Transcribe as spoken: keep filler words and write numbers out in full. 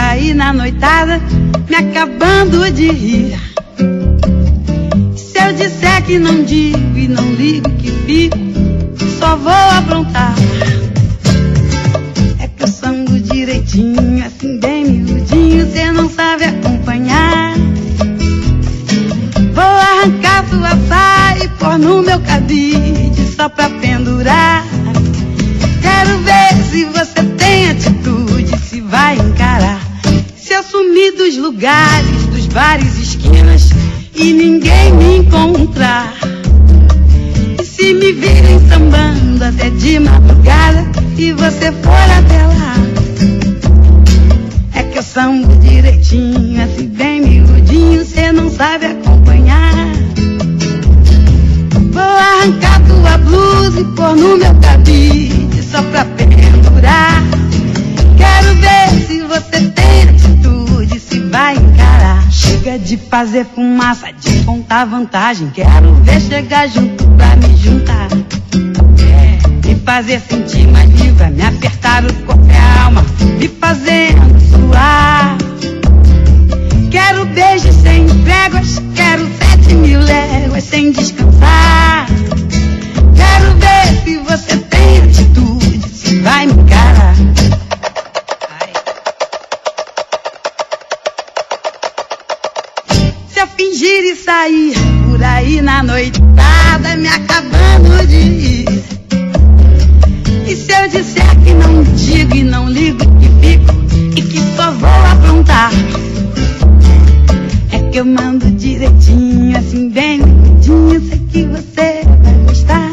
aí na noitada, me acabando de rir. Se eu disser que não digo e não ligo que fico, só vou aprontar. É que eu sango direitinho, assim bem miudinho, cê não sabe acompanhar. Vou arrancar sua saia e pôr no meu cabide só pra pendurar. Quero ver se você tem atitude, se vai encarar. Se eu sumir dos lugares, dos bares e esquinas e ninguém me encontrar, e se me virem sambando até de madrugada e você for até lá, é que eu sambo direitinho, assim bem miudinho, cê não sabe acompanhar. Vou arrancar tua blusa e pôr no meu cabide só pra pendurar. Quero ver se você tem atitude, se vai encarar. Chega de fazer fumaça, de contar vantagem. Quero ver chegar junto pra me juntar. É, me fazer sentir mais viva, me apertar o corpo e a alma, me fazendo suar. Quero beijos sem tréguas, quero sete mil léguas sem descansar. Quero ver se você tem atitude, se vai me encarar. Se eu fingir e sair por aí na noitada, me acabando de rir. E se eu disser que não digo e não ligo que fico e que só vou aprontar, é que eu mando direitinho, assim bem miudinho, sei que você vai gostar.